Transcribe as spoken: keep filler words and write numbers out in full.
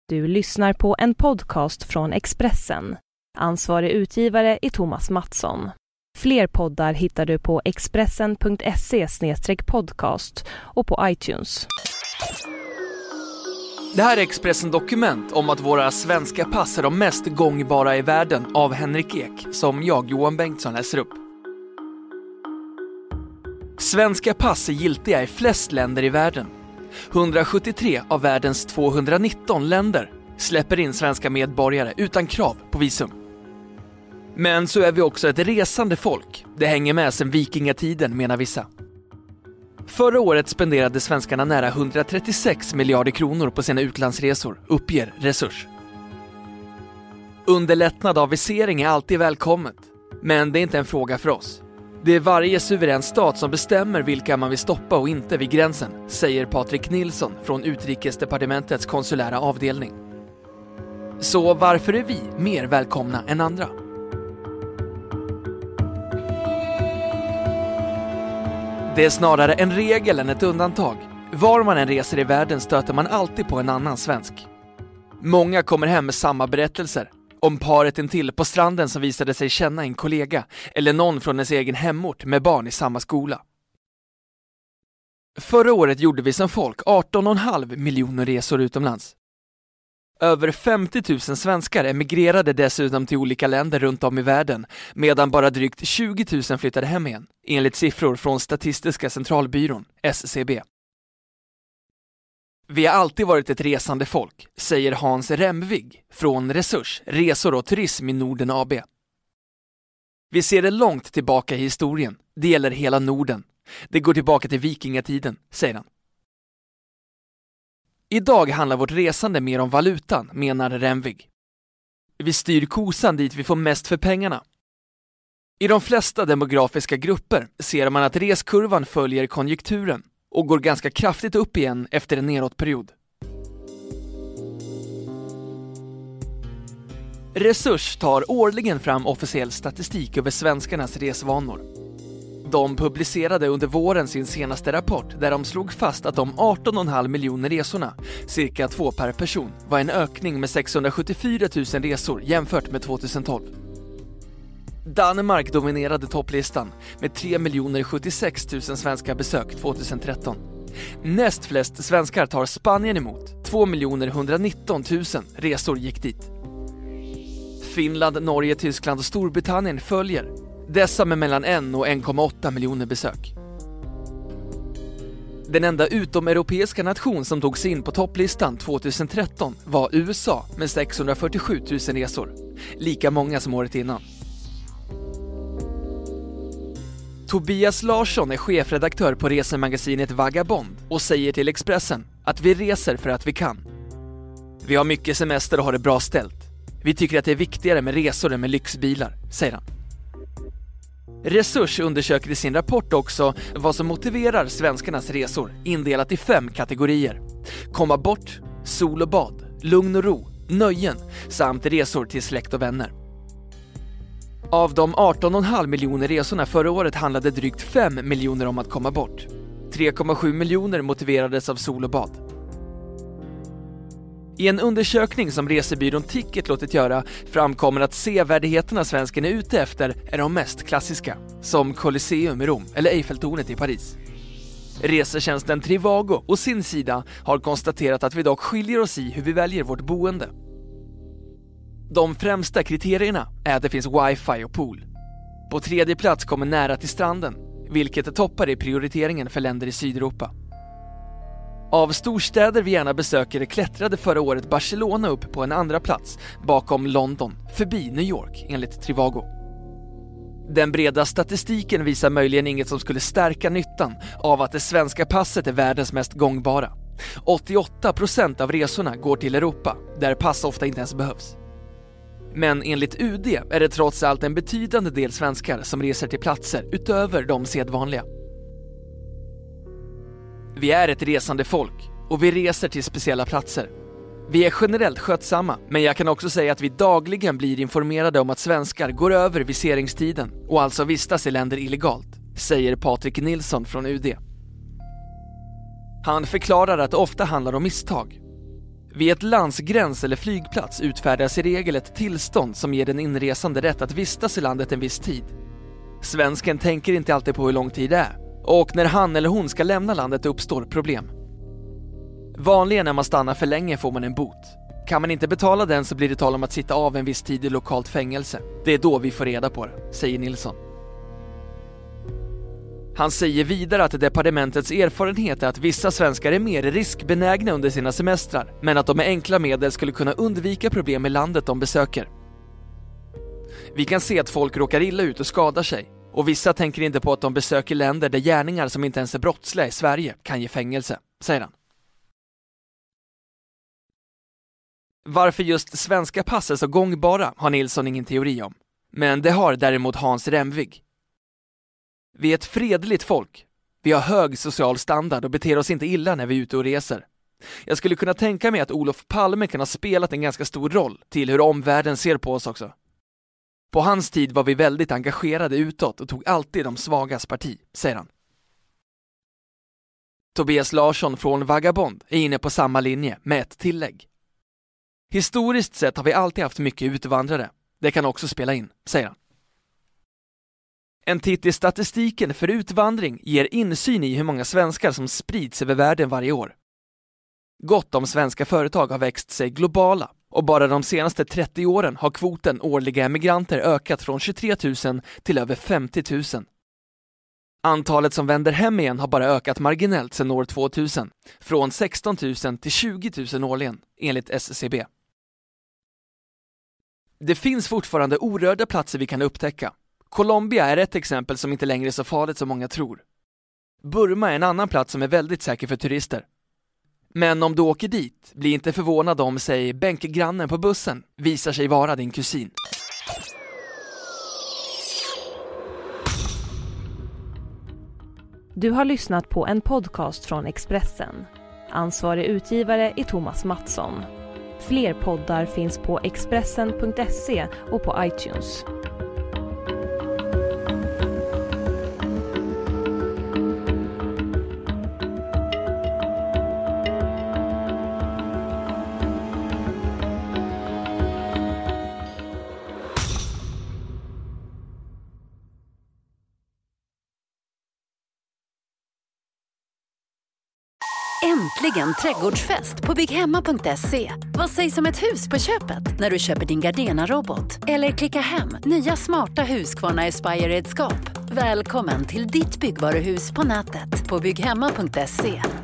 Du lyssnar på en podcast från Expressen. Ansvarig utgivare är Thomas Mattsson. Fler poddar hittar du på expressen punkt se slash podcast och på iTunes. Det här är Expressen Dokument om att våra svenska pass är de mest gångbara i världen av Henrik Ek, som jag, Johan Bengtsson, läser upp. Svenska pass är giltiga i flest länder i världen. hundrasjuttiotre av världens tvåhundranitton länder släpper in svenska medborgare utan krav på visum. Men så är vi också ett resande folk. Det hänger med sedan vikingatiden, menar vissa. Förra året spenderade svenskarna nära hundratrettiosex miljarder kronor på sina utlandsresor, uppger Resurs. Underlättnad av visering är alltid välkommet, men det är inte en fråga för oss. Det är varje suverän stat som bestämmer vilka man vill stoppa och inte vid gränsen, säger Patrik Nilsson från Utrikesdepartementets konsulära avdelning. Så varför är vi mer välkomna än andra? Det är snarare en regel än ett undantag. Var man än reser i världen stöter man alltid på en annan svensk. Många kommer hem med samma berättelser. Om paret intill på stranden som visade sig känna en kollega eller någon från ens egen hemort med barn i samma skola. Förra året gjorde vi som folk arton komma fem miljoner resor utomlands. Över femtio tusen svenskar emigrerade dessutom till olika länder runt om i världen, medan bara drygt tjugo tusen flyttade hem igen, enligt siffror från Statistiska centralbyrån, S C B. Vi har alltid varit ett resande folk, säger Hans Remvig från Resurs, Resor och Turism i Norden A B. Vi ser det långt tillbaka i historien. Det gäller hela Norden. Det går tillbaka till vikingatiden, säger han. Idag handlar vårt resande mer om valutan, menar Remvig. Vi styr kosan dit vi får mest för pengarna. I de flesta demografiska grupper ser man att reskurvan följer konjunkturen och går ganska kraftigt upp igen efter en nedåtperiod. Resurs tar årligen fram officiell statistik över svenskarnas resvanor. De publicerade under våren sin senaste rapport där de slog fast att de arton komma fem miljoner resorna, cirka två per person, var en ökning med sexhundrasjuttiofyra tusen resor jämfört med tjugohundratolv. Danmark dominerade topplistan med tre miljoner sjuttiosex tusen svenska besök tjugotretton. Näst flest svenskar tar Spanien emot, två miljoner etthundranitton tusen resor gick dit. Finland, Norge, Tyskland och Storbritannien följer, dessa med mellan en och en komma åtta miljoner besök. Den enda utomeuropeiska nation som tog sig in på topplistan tjugotretton var U S A med sexhundrafyrtiosju tusen resor, lika många som året innan. Tobias Larsson är chefredaktör på resemagasinet Vagabond och säger till Expressen att vi reser för att vi kan. Vi har mycket semester och har det bra ställt. Vi tycker att det är viktigare med resor än med lyxbilar, säger han. Resurs undersöker i sin rapport också vad som motiverar svenskarnas resor, indelat i fem kategorier. Komma bort, sol och bad, lugn och ro, nöjen samt resor till släkt och vänner. Av de arton komma fem miljoner resorna förra året handlade drygt fem miljoner om att komma bort. tre komma sju miljoner motiverades av sol och bad. I en undersökning som resebyrån Ticket låtit göra framkommer att sevärdigheterna svensken är ute efter är de mest klassiska, som Colosseum i Rom eller Eiffeltornet i Paris. Resetjänsten Trivago å sin sida har konstaterat att vi dock skiljer oss i hur vi väljer vårt boende. De främsta kriterierna är att det finns wifi och pool. På tredje plats kommer nära till stranden, vilket är toppar i prioriteringen för länder i Sydeuropa. Av storstäder vi gärna besöker klättrade förra året Barcelona upp på en andra plats bakom London, förbi New York enligt Trivago. Den breda statistiken visar möjligen inget som skulle stärka nyttan av att det svenska passet är världens mest gångbara. åttioåtta procent av resorna går till Europa, där pass ofta inte ens behövs. Men enligt U D är det trots allt en betydande del svenskar som reser till platser utöver de sedvanliga. Vi är ett resande folk och vi reser till speciella platser. Vi är generellt skötsamma, men jag kan också säga att vi dagligen blir informerade om att svenskar går över viseringstiden och alltså vistas i länder illegalt, säger Patrik Nilsson från U D. Han förklarar att det ofta handlar om misstag. Vid ett lands gräns eller flygplats utfärdas i regel ett tillstånd som ger den inresande rätt att vistas i landet en viss tid. Svensken tänker inte alltid på hur lång tid det är, och när han eller hon ska lämna landet uppstår problem. Vanligen när man stannar för länge får man en bot. Kan man inte betala den så blir det tal om att sitta av en viss tid i lokalt fängelse. Det är då vi får reda på det, säger Nilsson. Han säger vidare att departementets erfarenhet är att vissa svenskar är mer riskbenägna under sina semestrar, men att de med enkla medel skulle kunna undvika problem i landet de besöker. Vi kan se att folk råkar illa ut och skadar sig, och vissa tänker inte på att de besöker länder där gärningar som inte ens är brottsliga i Sverige kan ge fängelse, säger han. Varför just svenska pass är så gångbara har Nilsson ingen teori om, men det har däremot Hans Remvig. Vi är ett fredligt folk. Vi har hög social standard och beter oss inte illa när vi är ute och reser. Jag skulle kunna tänka mig att Olof Palme kan ha spelat en ganska stor roll till hur omvärlden ser på oss också. På hans tid var vi väldigt engagerade utåt och tog alltid de svagas parti, säger han. Tobias Larsson från Vagabond är inne på samma linje med ett tillägg. Historiskt sett har vi alltid haft mycket utvandrare. Det kan också spela in, säger han. En titt i statistiken för utvandring ger insyn i hur många svenskar som sprids över världen varje år. Gott om svenska företag har växt sig globala, och bara de senaste trettio åren har kvoten årliga emigranter ökat från tjugotre tusen till över femtio tusen. Antalet som vänder hem igen har bara ökat marginellt sedan år tvåtusen, från sexton tusen till tjugo tusen årligen, enligt S C B. Det finns fortfarande orörda platser vi kan upptäcka. Colombia är ett exempel som inte längre är så farligt som många tror. Burma är en annan plats som är väldigt säker för turister. Men om du åker dit, bli inte förvånad om, säg, bänkgrannen på bussen visar sig vara din kusin. Du har lyssnat på en podcast från Expressen. Ansvarig utgivare är Thomas Mattsson. Fler poddar finns på expressen punkt se och på iTunes. Äntligen trädgårdsfest på bygghemma punkt se. Vad sägs om ett hus på köpet när du köper din Gardena-robot? Eller klicka hem nya smarta Husqvarna Aspire-redskap. Välkommen till ditt byggvaruhus på nätet på bygghemma punkt se.